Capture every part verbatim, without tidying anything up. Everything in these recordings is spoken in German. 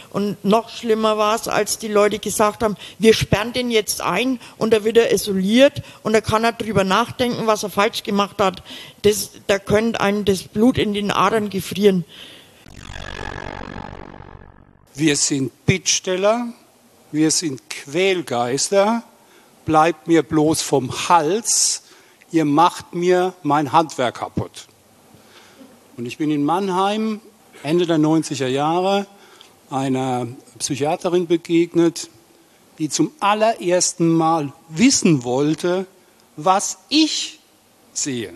Und noch schlimmer war es, als die Leute gesagt haben, wir sperren den jetzt ein und da wird er isoliert und da kann er drüber nachdenken, was er falsch gemacht hat. Das, da könnte einem das Blut in den Adern gefrieren. Wir sind Bittsteller, wir sind Quälgeister, bleibt mir bloß vom Hals, ihr macht mir mein Handwerk kaputt. Und ich bin in Mannheim Ende der neunziger Jahre einer Psychiaterin begegnet, die zum allerersten Mal wissen wollte, was ich sehe.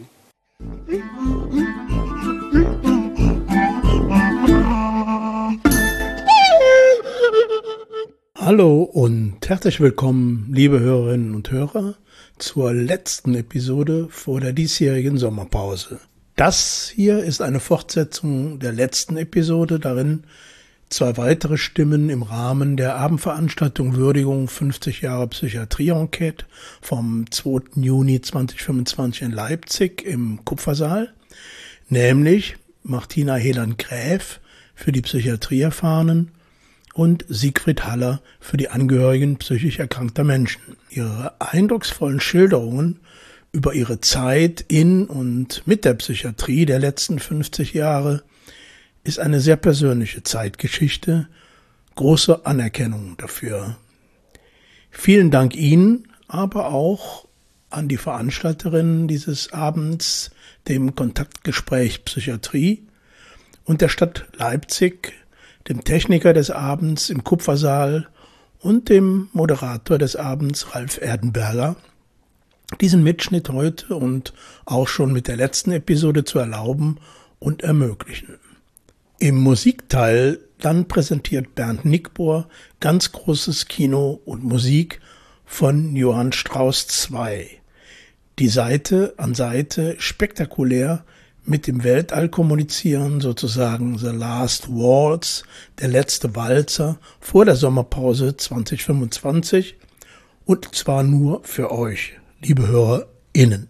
Hallo und herzlich willkommen, liebe Hörerinnen und Hörer, zur letzten Episode vor der diesjährigen Sommerpause. Das hier ist eine Fortsetzung der letzten Episode, darin zwei weitere Stimmen im Rahmen der Abendveranstaltung Würdigung fünfzig Jahre Psychiatrie-Enquete vom zweiten Juni zweitausendfünfundzwanzig in Leipzig im Kupfersaal, nämlich Martina Heland-Gräf für die Psychiatrieerfahrenen und Siegfried Haller für die Angehörigen psychisch erkrankter Menschen. Ihre eindrucksvollen Schilderungen über ihre Zeit in und mit der Psychiatrie der letzten fünfzig Jahre ist eine sehr persönliche Zeitgeschichte, große Anerkennung dafür. Vielen Dank Ihnen, aber auch an die Veranstalterinnen dieses Abends, dem Kontaktgespräch Psychiatrie und der Stadt Leipzig, dem Techniker des Abends im Kupfersaal und dem Moderator des Abends, Ralf Erdenberger, diesen Mitschnitt heute und auch schon mit der letzten Episode zu erlauben und ermöglichen. Im Musikteil dann präsentiert Bernd Nickbohr ganz großes Kino und Musik von Johann Strauss der Zweite. Die Seite an Seite spektakulär mit dem Weltall kommunizieren, sozusagen The Last Waltz, der letzte Walzer vor der Sommerpause zweitausendfünfundzwanzig und zwar nur für euch, liebe HörerInnen.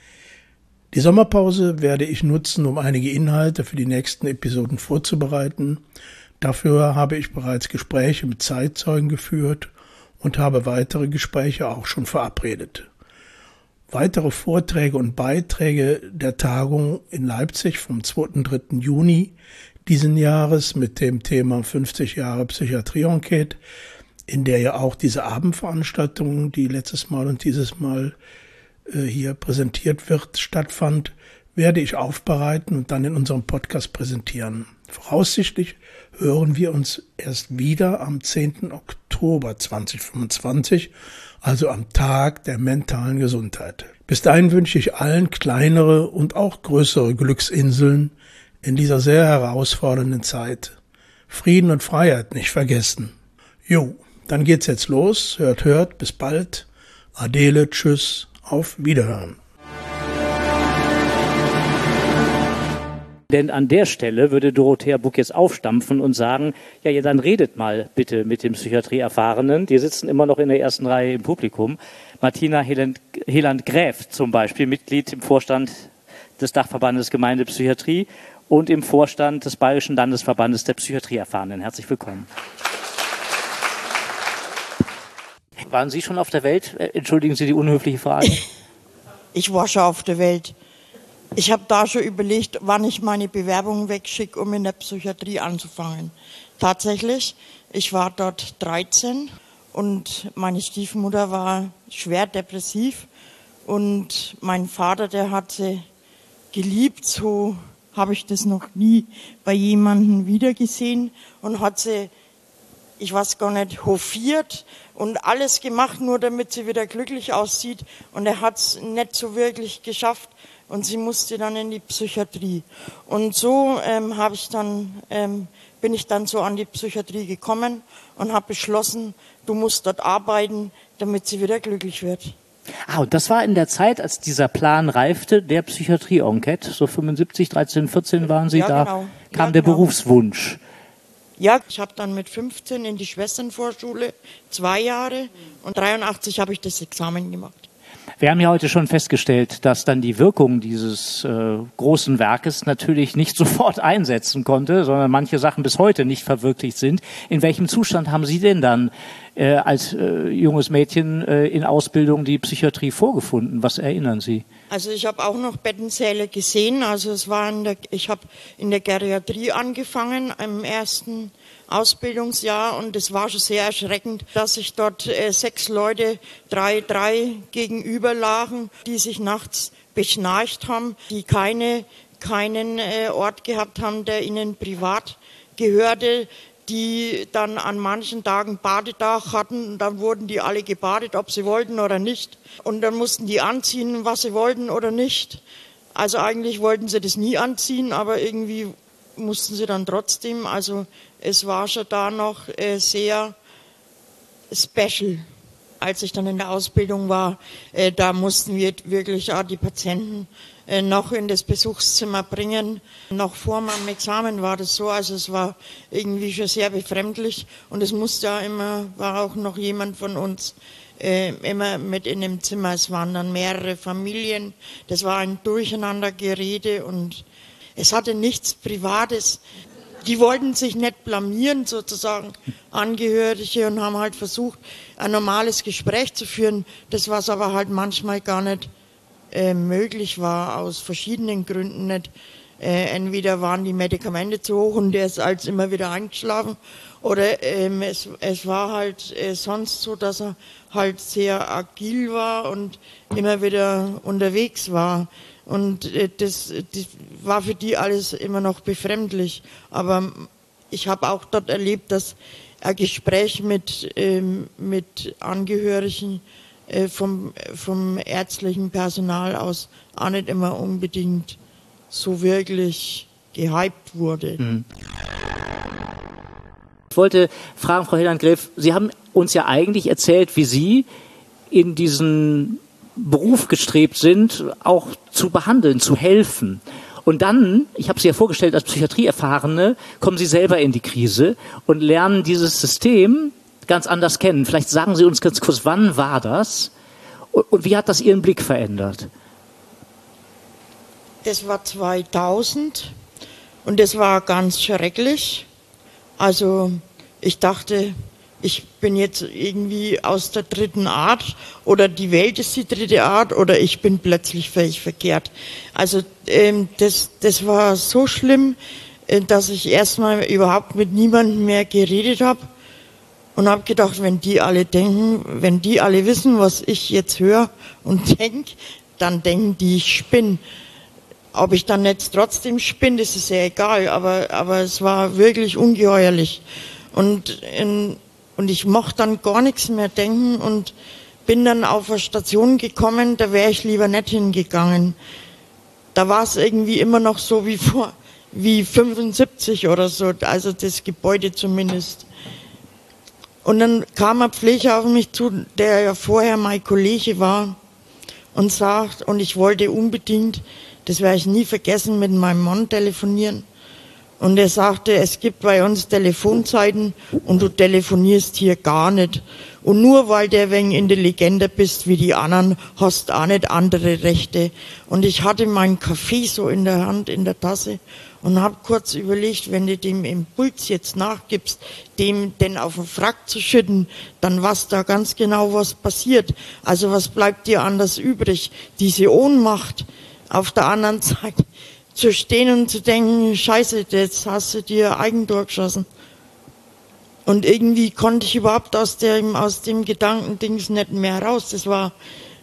Die Sommerpause werde ich nutzen, um einige Inhalte für die nächsten Episoden vorzubereiten. Dafür habe ich bereits Gespräche mit Zeitzeugen geführt und habe weitere Gespräche auch schon verabredet. Weitere Vorträge und Beiträge der Tagung in Leipzig vom zweiten und dritten Juni diesen Jahres mit dem Thema fünfzig Jahre Psychiatrie-Enquete, in der ja auch diese Abendveranstaltung, die letztes Mal und dieses Mal äh, hier präsentiert wird, stattfand, werde ich aufbereiten und dann in unserem Podcast präsentieren. Voraussichtlich hören wir uns erst wieder am zehnten Oktober zweitausendfünfundzwanzig, also am Tag der mentalen Gesundheit. Bis dahin wünsche ich allen kleinere und auch größere Glücksinseln in dieser sehr herausfordernden Zeit. Frieden und Freiheit nicht vergessen. Jo, dann geht's jetzt los. Hört, hört, bis bald. Adele, tschüss, auf Wiederhören. Denn an der Stelle würde Dorothea Buck jetzt aufstampfen und sagen, ja, ja, dann redet mal bitte mit dem Psychiatrieerfahrenen. Die sitzen immer noch in der ersten Reihe im Publikum. Martina Heland-Gräf zum Beispiel, Mitglied im Vorstand des Dachverbandes Gemeindepsychiatrie und im Vorstand des Bayerischen Landesverbandes der Psychiatrieerfahrenen. Herzlich willkommen. Waren Sie schon auf der Welt? Entschuldigen Sie die unhöfliche Frage. Ich war schon auf der Welt. Ich habe da schon überlegt, wann ich meine Bewerbung wegschicke, um in der Psychiatrie anzufangen. Tatsächlich, ich war dort dreizehn und meine Stiefmutter war schwer depressiv und mein Vater, der hat sie geliebt, so habe ich das noch nie bei jemandem wiedergesehen und hat sie, ich weiß gar nicht, hofiert und alles gemacht, nur damit sie wieder glücklich aussieht und er hat es nicht so wirklich geschafft. Und sie musste dann in die Psychiatrie. Und so ähm, habe ich dann, ähm, bin ich dann so an die Psychiatrie gekommen und habe beschlossen, du musst dort arbeiten, damit sie wieder glücklich wird. Ah, und das war in der Zeit, als dieser Plan reifte, der Psychiatrie-Enquete, so fünfundsiebzig, dreizehn, vierzehn waren Sie ja, da, genau. kam ja, der genau. Berufswunsch. Ja, ich habe dann mit fünfzehn in die Schwesternvorschule, zwei Jahre, und dreiundachtzig habe ich das Examen gemacht. Wir haben ja heute schon festgestellt, dass dann die Wirkung dieses äh, großen Werkes natürlich nicht sofort einsetzen konnte, sondern manche Sachen bis heute nicht verwirklicht sind. In welchem Zustand haben Sie denn dann äh, als äh, junges Mädchen äh, in Ausbildung die Psychiatrie vorgefunden? Was erinnern Sie? Also ich habe auch noch Bettensäle gesehen. Also es war in der, ich habe in der Geriatrie angefangen im ersten Ausbildungsjahr und es war schon sehr erschreckend, dass sich dort äh, sechs Leute, drei, drei gegenüber lagen, die sich nachts beschnarcht haben, die keine, keinen äh, Ort gehabt haben, der ihnen privat gehörte, die dann an manchen Tagen Badetag hatten und dann wurden die alle gebadet, ob sie wollten oder nicht. Und dann mussten die anziehen, was sie wollten oder nicht. Also eigentlich wollten sie das nie anziehen, aber irgendwie mussten sie dann trotzdem. Also es war schon da noch äh, sehr special. Als ich dann in der Ausbildung war, äh, da mussten wir wirklich auch die Patienten äh, noch in das Besuchszimmer bringen. Noch vor meinem Examen war das so, also es war irgendwie schon sehr befremdlich. Und es musste ja immer, war auch noch jemand von uns äh, immer mit in dem Zimmer. Es waren dann mehrere Familien, das war ein Durcheinandergerede und es hatte nichts Privates. Die wollten sich nicht blamieren, sozusagen, Angehörige, und haben halt versucht, ein normales Gespräch zu führen, das was aber halt manchmal gar nicht äh, möglich war, aus verschiedenen Gründen nicht. Äh, entweder waren die Medikamente zu hoch und der ist als immer wieder eingeschlafen, oder ähm, es, es war halt äh, sonst so, dass er halt sehr agil war und immer wieder unterwegs war. Und äh, das, das war für die alles immer noch befremdlich. Aber ich habe auch dort erlebt, dass ein Gespräch mit, ähm, mit Angehörigen äh, vom, vom ärztlichen Personal aus auch nicht immer unbedingt so wirklich gehypt wurde. Mhm. Ich wollte fragen, Frau Heland-Gräf, Sie haben uns ja eigentlich erzählt, wie Sie in diesen Beruf gestrebt sind, auch zu behandeln, zu helfen. Und dann, ich habe Sie ja vorgestellt, als Psychiatrieerfahrene, kommen Sie selber in die Krise und lernen dieses System ganz anders kennen. Vielleicht sagen Sie uns ganz kurz, wann war das und wie hat das Ihren Blick verändert? Das war zweitausend und das war ganz schrecklich. Also ich dachte, ich bin jetzt irgendwie aus der dritten Art oder die Welt ist die dritte Art oder ich bin plötzlich völlig verkehrt. Also ähm, das, das war so schlimm, äh, dass ich erstmal überhaupt mit niemandem mehr geredet habe und habe gedacht, wenn die alle denken, wenn die alle wissen, was ich jetzt höre und denke, dann denken die, ich spinne. Ob ich dann jetzt trotzdem spinne, das ist ja egal, aber, aber es war wirklich ungeheuerlich. Und, in, und ich mochte dann gar nichts mehr denken und bin dann auf eine Station gekommen, da wäre ich lieber nicht hingegangen. Da war es irgendwie immer noch so wie vor, wie fünfundsiebzig oder so, also das Gebäude zumindest. Und dann kam ein Pfleger auf mich zu, der ja vorher mein Kollege war und sagt, und ich wollte unbedingt, das werde ich nie vergessen, mit meinem Mann telefonieren. Und er sagte, es gibt bei uns Telefonzeiten und du telefonierst hier gar nicht. Und nur weil du ein wenig intelligenter bist wie die anderen, hast du auch nicht andere Rechte. Und ich hatte meinen Kaffee so in der Hand, in der Tasse und habe kurz überlegt, wenn du dem Impuls jetzt nachgibst, dem denn auf den Frack zu schütten, dann weiß da ganz genau, was passiert. Also was bleibt dir anders übrig? Diese Ohnmacht. Auf der anderen Seite zu stehen und zu denken, scheiße, jetzt hast du dir Eigentor geschossen. Und irgendwie konnte ich überhaupt aus dem, aus dem Gedankendings nicht mehr raus. Das war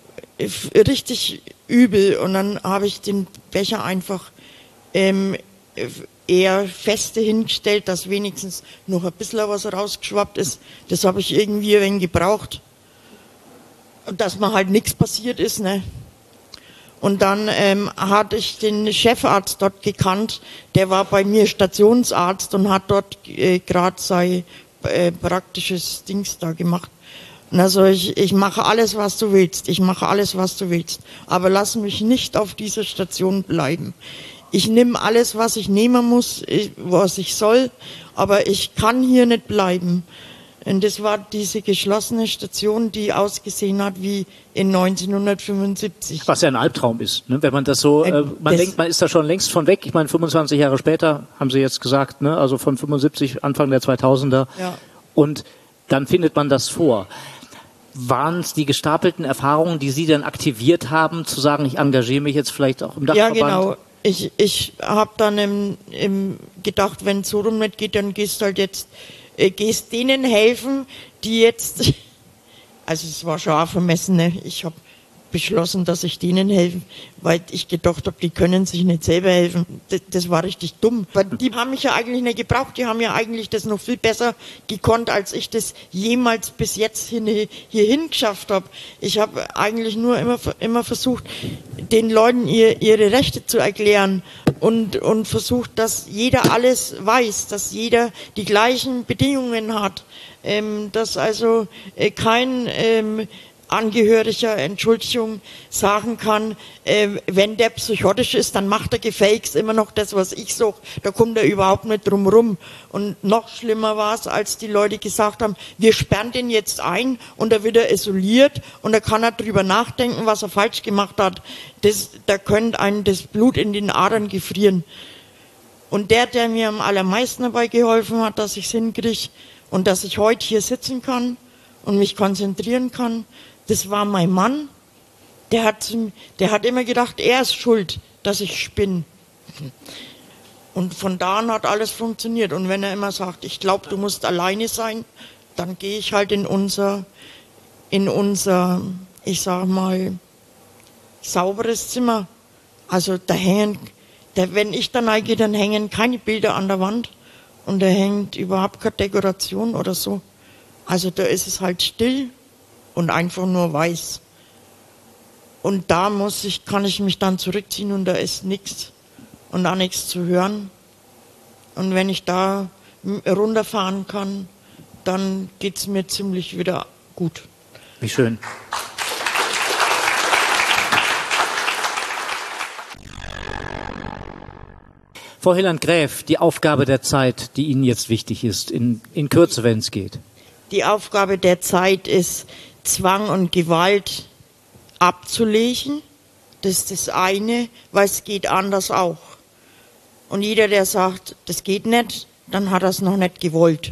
richtig übel. Und dann habe ich den Becher einfach ähm, eher feste hingestellt, dass wenigstens noch ein bisschen was rausgeschwappt ist. Das habe ich irgendwie ein wenig gebraucht. Und dass mir halt nichts passiert ist, ne? Und dann ähm, hatte ich den Chefarzt dort gekannt, der war bei mir Stationsarzt und hat dort äh, gerade sein äh, praktisches Dings da gemacht. Und also ich, ich mache alles, was du willst, ich mache alles, was du willst, aber lass mich nicht auf dieser Station bleiben. Ich nehme alles, was ich nehmen muss, ich, was ich soll, aber ich kann hier nicht bleiben. Und das war diese geschlossene Station, die ausgesehen hat wie in neunzehnhundertfünfundsiebzig. Was ja ein Albtraum ist, ne? Wenn man das so, äh, man das denkt, man ist da schon längst von weg. Ich meine, fünfundzwanzig Jahre später, haben Sie jetzt gesagt, ne? Also von fünfundsiebzig, Anfang der zweitausender. Ja. Und dann findet man das vor. Waren es die gestapelten Erfahrungen, die Sie dann aktiviert haben, zu sagen, ich engagiere mich jetzt vielleicht auch im Dachverband? Ja, genau. Ich, ich habe dann im, im gedacht, wenn es so rum nicht geht, dann gehst du halt jetzt, äh, gehst denen helfen, die jetzt, also es war schon auch vermessen, ne? Ich habe beschlossen, dass ich denen helfe, weil ich gedacht habe, die können sich nicht selber helfen. Das, das war richtig dumm. Weil die haben mich ja eigentlich nicht gebraucht, die haben ja eigentlich das noch viel besser gekonnt, als ich das jemals bis jetzt hin, hierhin geschafft habe. Ich habe eigentlich nur immer, immer versucht, den Leuten ihr, ihre Rechte zu erklären und, und versucht, dass jeder alles weiß, dass jeder die gleichen Bedingungen hat, ähm, dass also äh, kein ähm, Angehöriger, Entschuldigung, sagen kann, äh, wenn der psychotisch ist, dann macht er gefälligst immer noch das, was ich sage. Da kommt er überhaupt nicht drum rum. Und noch schlimmer war es, als die Leute gesagt haben, wir sperren den jetzt ein und er wird er isoliert und da kann er drüber nachdenken, was er falsch gemacht hat. Das, da könnte einem das Blut in den Adern gefrieren. Und der, der mir am allermeisten dabei geholfen hat, dass ich es hinkriege und dass ich heute hier sitzen kann und mich konzentrieren kann, das war mein Mann, der hat, der hat immer gedacht, er ist schuld, dass ich spinne. Und von da an hat alles funktioniert. Und wenn er immer sagt, ich glaube, du musst alleine sein, dann gehe ich halt in unser, in unser, ich sag mal, sauberes Zimmer. Also da hängen, da, wenn ich da reingehe, dann hängen keine Bilder an der Wand und da hängt überhaupt keine Dekoration oder so. Also da ist es halt still und einfach nur weiß. Und da muss ich, kann ich mich dann zurückziehen und da ist nichts und auch nichts zu hören. Und wenn ich da runterfahren kann, dann geht es mir ziemlich wieder gut. Wie schön. Frau Heland-Gräf, die Aufgabe der Zeit, die Ihnen jetzt wichtig ist, in, in Kürze, wenn es geht. Die Aufgabe der Zeit ist, Zwang und Gewalt abzulegen. Das ist das eine, weil es geht anders auch. Und jeder, der sagt, das geht nicht, dann hat er es noch nicht gewollt.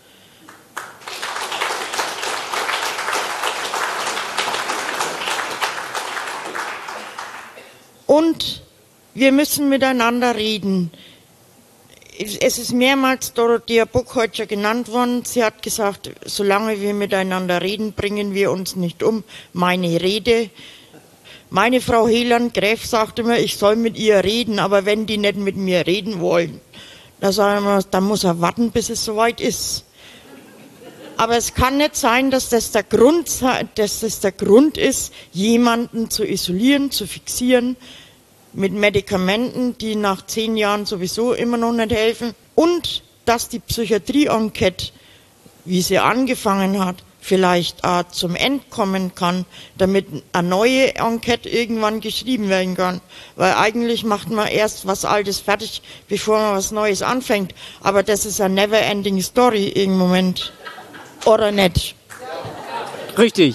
Und wir müssen miteinander reden. Es ist mehrmals Dorothea Buchholzer genannt worden. Sie hat gesagt, solange wir miteinander reden, bringen wir uns nicht um. Meine Rede. Meine Frau Heland-Gräf sagte mir, ich soll mit ihr reden, aber wenn die nicht mit mir reden wollen, dann, sagen wir, dann muss er warten, bis es soweit ist. Aber es kann nicht sein, dass das der Grund, dass das der Grund ist, jemanden zu isolieren, zu fixieren, mit Medikamenten, die nach zehn Jahren sowieso immer noch nicht helfen. Und dass die Psychiatrie-Enquete, wie sie angefangen hat, vielleicht auch zum Ende kommen kann, damit eine neue Enquete irgendwann geschrieben werden kann. Weil eigentlich macht man erst was Altes fertig, bevor man was Neues anfängt. Aber das ist eine never-ending Story im Moment. Oder nicht? Richtig.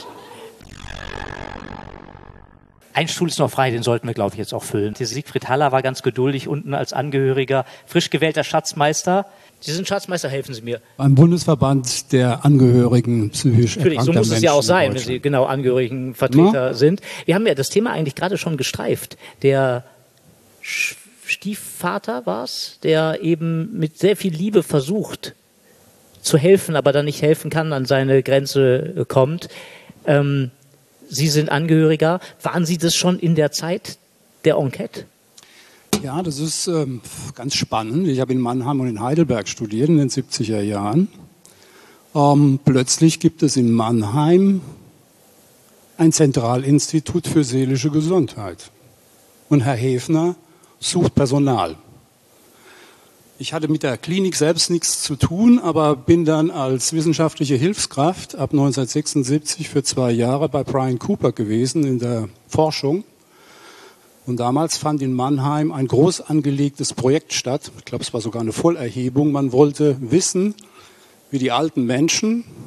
Ein Stuhl ist noch frei, den sollten wir, glaube ich, jetzt auch füllen. Der Siegfried Haller war ganz geduldig unten als Angehöriger, frisch gewählter Schatzmeister. Sie sind Schatzmeister, helfen Sie mir. Beim Bundesverband der Angehörigen psychisch erkrankter Menschen. Natürlich, so muss es ja auch sein, wenn Sie genau Angehörigenvertreter ja. sind. Wir haben ja das Thema eigentlich gerade schon gestreift. Der Stiefvater war es, der eben mit sehr viel Liebe versucht zu helfen, aber dann nicht helfen kann, an seine Grenze kommt. Ähm, Sie sind Angehöriger. Waren Sie das schon in der Zeit der Enquete? Ja, das ist ähm, ganz spannend. Ich habe in Mannheim und in Heidelberg studiert in den siebziger Jahren. Ähm, plötzlich gibt es in Mannheim ein Zentralinstitut für seelische Gesundheit. Und Herr Häfner sucht Personal. Ich hatte mit der Klinik selbst nichts zu tun, aber bin dann als wissenschaftliche Hilfskraft ab neunzehnhundertsechsundsiebzig für zwei Jahre bei Brian Cooper gewesen in der Forschung. Und damals fand in Mannheim ein groß angelegtes Projekt statt. Ich glaube, es war sogar eine Vollerhebung. Man wollte wissen, wie die alten Menschen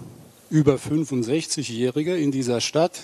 über fünfundsechzigjährige in dieser Stadt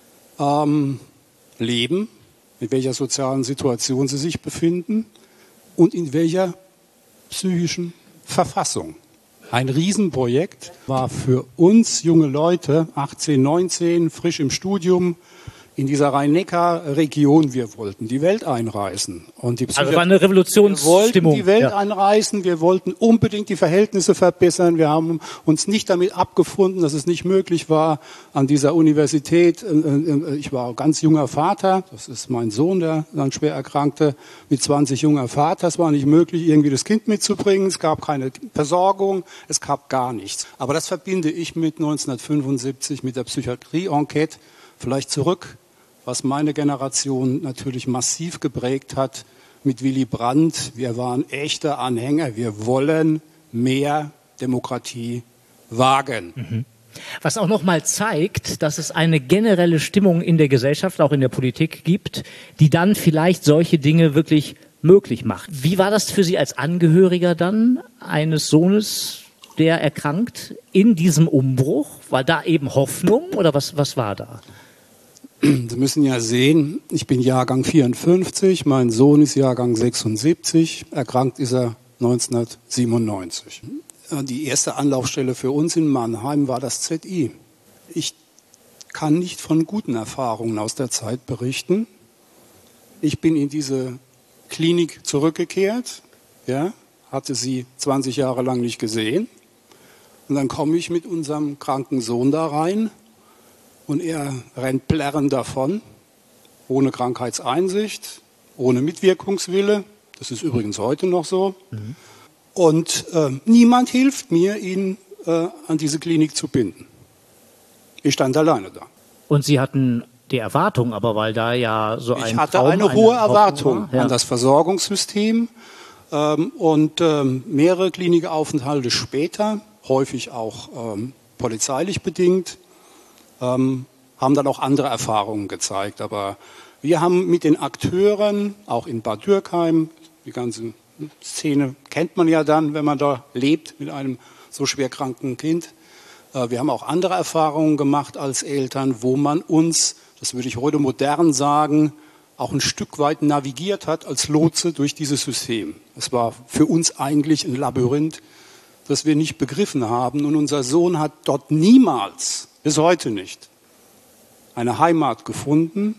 ähm, leben, in welcher sozialen Situation sie sich befinden und in welcher psychischen Verfassung. Ein Riesenprojekt war für uns junge Leute, achtzehn, neunzehn, frisch im Studium, in dieser Rhein-Neckar-Region. Wir wollten die Welt einreißen. Und die also war eine Revolutionsstimmung. Wir wollten die Welt ja. einreißen, wir wollten unbedingt die Verhältnisse verbessern. Wir haben uns nicht damit abgefunden, dass es nicht möglich war, an dieser Universität, ich war ganz junger Vater, das ist mein Sohn, der dann schwer erkrankte, mit zwanzig junger Vater, es war nicht möglich, irgendwie das Kind mitzubringen, es gab keine Versorgung, es gab gar nichts. Aber das verbinde ich mit neunzehnhundertfünfundsiebzig, mit der Psychiatrie-Enquete, vielleicht zurück, was meine Generation natürlich massiv geprägt hat mit Willy Brandt. Wir waren echte Anhänger. Wir wollen mehr Demokratie wagen. Mhm. Was auch noch mal zeigt, dass es eine generelle Stimmung in der Gesellschaft, auch in der Politik gibt, die dann vielleicht solche Dinge wirklich möglich macht. Wie war das für Sie als Angehöriger dann eines Sohnes, der erkrankt, in diesem Umbruch? War da eben Hoffnung oder was, was war da? Sie müssen ja sehen, ich bin Jahrgang vierundfünfzig, mein Sohn ist Jahrgang sechsundsiebzig, erkrankt ist er neunzehnhundertsiebenundneunzig. Die erste Anlaufstelle für uns in Mannheim war das Z I. Ich kann nicht von guten Erfahrungen aus der Zeit berichten. Ich bin in diese Klinik zurückgekehrt, ja, hatte sie zwanzig Jahre lang nicht gesehen. Und dann komme ich mit unserem kranken Sohn da rein. Und er rennt plärrend davon, ohne Krankheitseinsicht, ohne Mitwirkungswille. Das ist übrigens heute noch so. Mhm. Und äh, niemand hilft mir, ihn äh, an diese Klinik zu binden. Ich stand alleine da. Und Sie hatten die Erwartung, aber weil da ja so ein Ich hatte Traum, eine hohe eine Erwartung war, ja. an das Versorgungssystem. Ähm, und ähm, mehrere Klinikaufenthalte später, häufig auch ähm, polizeilich bedingt, Ähm, haben dann auch andere Erfahrungen gezeigt. Aber wir haben mit den Akteuren, auch in Bad Dürkheim, die ganze Szene kennt man ja dann, wenn man da lebt mit einem so schwerkranken Kind. Äh, wir haben auch andere Erfahrungen gemacht als Eltern, wo man uns, das würde ich heute modern sagen, auch ein Stück weit navigiert hat als Lotse durch dieses System. Es war für uns eigentlich ein Labyrinth, das wir nicht begriffen haben. Und unser Sohn hat dort niemals, bis heute nicht, eine Heimat gefunden,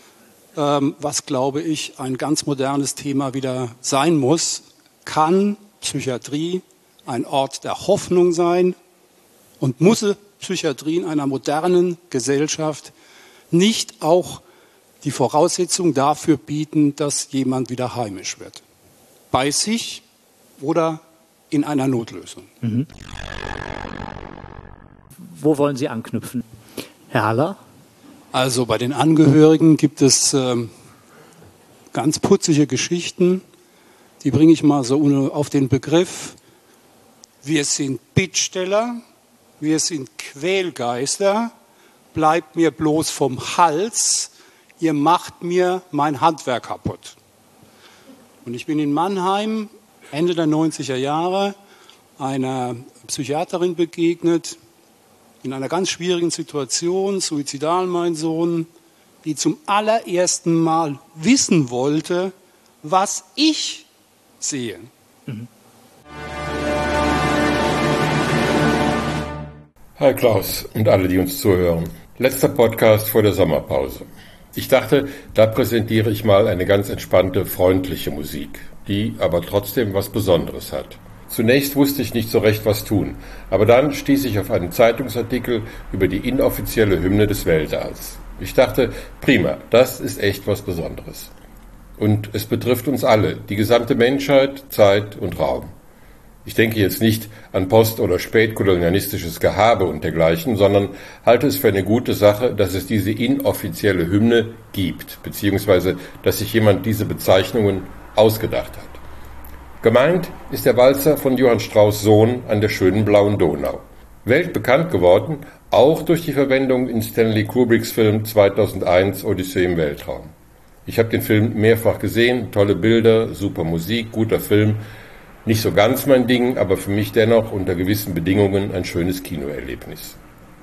ähm, was, glaube ich, ein ganz modernes Thema wieder sein muss. Kann Psychiatrie ein Ort der Hoffnung sein und muss Psychiatrie in einer modernen Gesellschaft nicht auch die Voraussetzung dafür bieten, dass jemand wieder heimisch wird? Bei sich oder in einer Notlösung. Mhm. Wo wollen Sie anknüpfen? Herr Haller? Also bei den Angehörigen gibt es ähm, ganz putzige Geschichten. Die bringe ich mal so auf den Begriff. Wir sind Bittsteller, wir sind Quälgeister, bleibt mir bloß vom Hals, ihr macht mir mein Handwerk kaputt. Und ich bin in Mannheim Ende der neunziger Jahre einer Psychiaterin begegnet, in einer ganz schwierigen Situation, suizidal mein Sohn, die zum allerersten Mal wissen wollte, was ich sehe. Mhm. Hi Klaus und alle, die uns zuhören. Letzter Podcast vor der Sommerpause. Ich dachte, da präsentiere ich mal eine ganz entspannte, freundliche Musik, die aber trotzdem was Besonderes hat. Zunächst wusste ich nicht so recht, was tun, aber dann stieß ich auf einen Zeitungsartikel über die inoffizielle Hymne des Weltalls. Ich dachte, prima, das ist echt was Besonderes. Und es betrifft uns alle, die gesamte Menschheit, Zeit und Raum. Ich denke jetzt nicht an post- oder spätkolonialistisches Gehabe und dergleichen, sondern halte es für eine gute Sache, dass es diese inoffizielle Hymne gibt, beziehungsweise dass sich jemand diese Bezeichnungen ausgedacht hat. Gemeint ist der Walzer von Johann Strauss' Sohn an der schönen blauen Donau. Weltbekannt geworden, auch durch die Verwendung in Stanley Kubricks Film zweitausendeins Odyssee im Weltraum. Ich habe den Film mehrfach gesehen, tolle Bilder, super Musik, guter Film. Nicht so ganz mein Ding, aber für mich dennoch unter gewissen Bedingungen ein schönes Kinoerlebnis.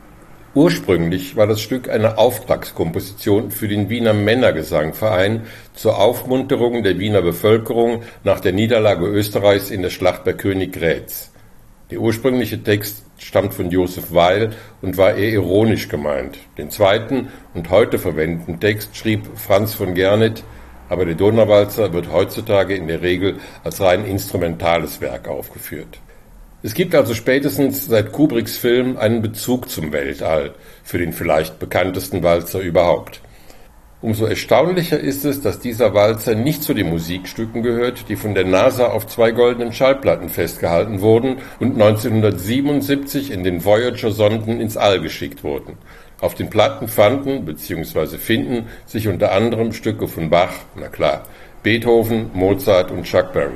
Ursprünglich war das Stück eine Auftragskomposition für den Wiener Männergesangverein zur Aufmunterung der Wiener Bevölkerung nach der Niederlage Österreichs in der Schlacht bei Königgrätz. Der ursprüngliche Text stammt von Josef Weil und war eher ironisch gemeint. Den zweiten und heute verwendeten Text schrieb Franz von Gernit, aber der Donauwalzer wird heutzutage in der Regel als rein instrumentales Werk aufgeführt. Es gibt also spätestens seit Kubricks Film einen Bezug zum Weltall, für den vielleicht bekanntesten Walzer überhaupt. Umso erstaunlicher ist es, dass dieser Walzer nicht zu den Musikstücken gehört, die von der NASA auf zwei goldenen Schallplatten festgehalten wurden und neunzehnhundertsiebenundsiebzig in den Voyager-Sonden ins All geschickt wurden. Auf den Platten fanden bzw. finden sich unter anderem Stücke von Bach, na klar, Beethoven, Mozart und Chuck Berry.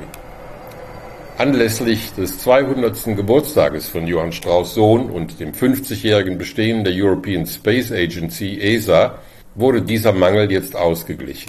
Anlässlich des zweihundertsten Geburtstages von Johann Strauss Sohn und dem fünfzigjährigen Bestehen der European Space Agency E S A wurde dieser Mangel jetzt ausgeglichen.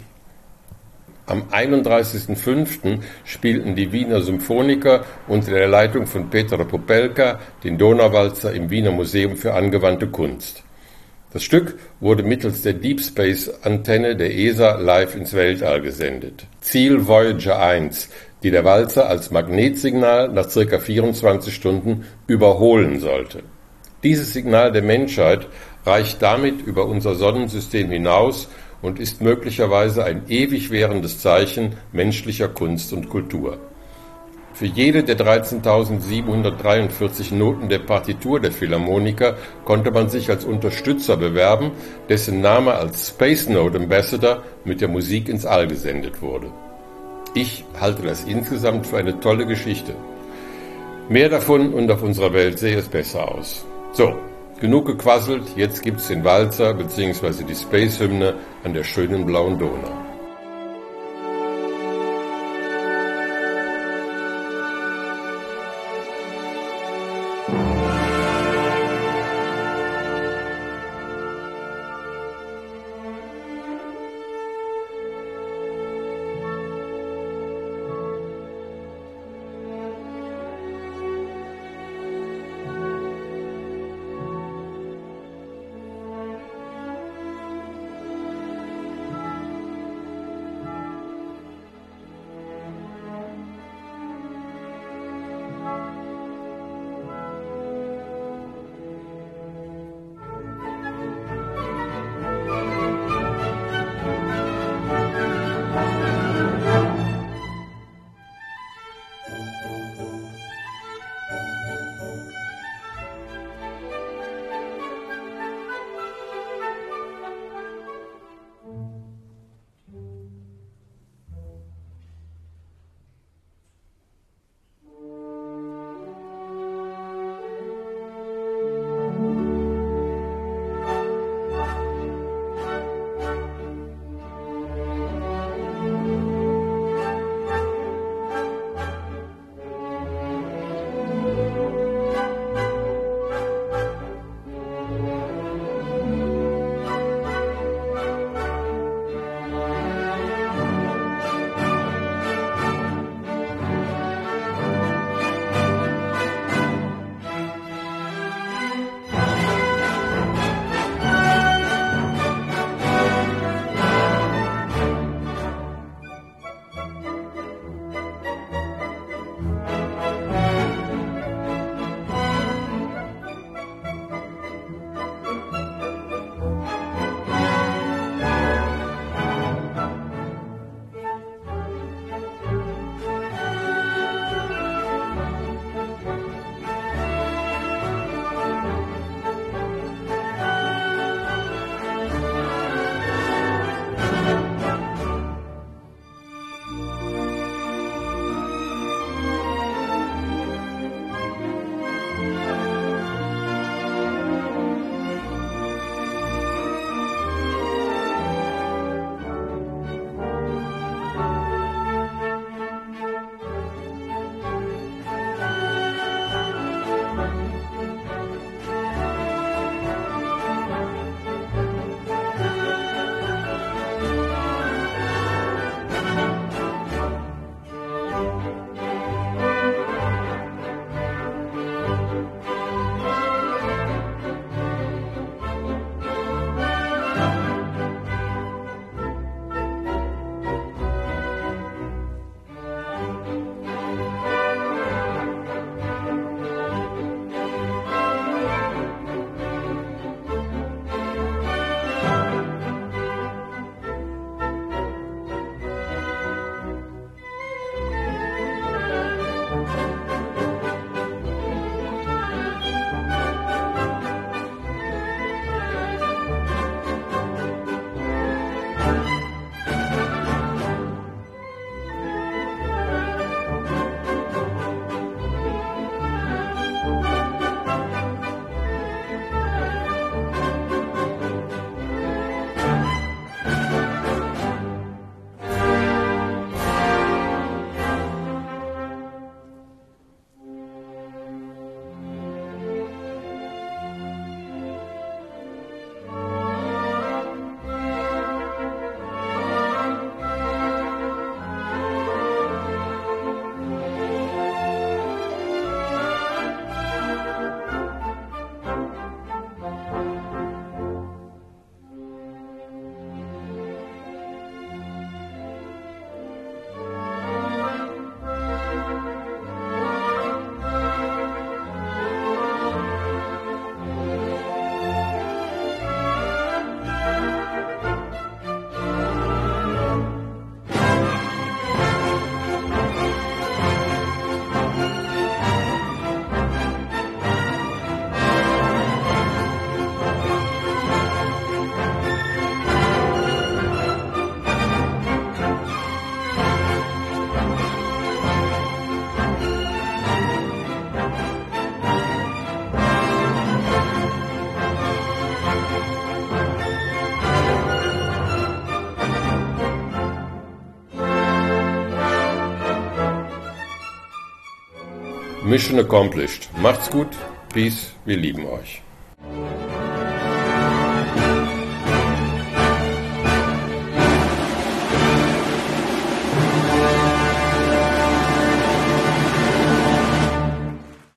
Am einunddreißigsten fünften spielten die Wiener Symphoniker unter der Leitung von Peter Popelka den Donauwalzer im Wiener Museum für angewandte Kunst. Das Stück wurde mittels der Deep Space Antenne der E S A live ins Weltall gesendet. Ziel Voyager eins, die der Walzer als Magnetssignal nach circa vierundzwanzig Stunden überholen sollte. Dieses Signal der Menschheit reicht damit über unser Sonnensystem hinaus und ist möglicherweise ein ewig währendes Zeichen menschlicher Kunst und Kultur. Für jede der dreizehntausendsiebenhundertdreiundvierzig Noten der Partitur der Philharmoniker konnte man sich als Unterstützer bewerben, dessen Name als Space Note Ambassador mit der Musik ins All gesendet wurde. Ich halte das insgesamt für eine tolle Geschichte. Mehr davon und auf unserer Welt sähe es besser aus. So, genug gequasselt, jetzt gibt's den Walzer bzw. die Space-Hymne an der schönen blauen Donau. Mission accomplished. Macht's gut. Peace. Wir lieben euch.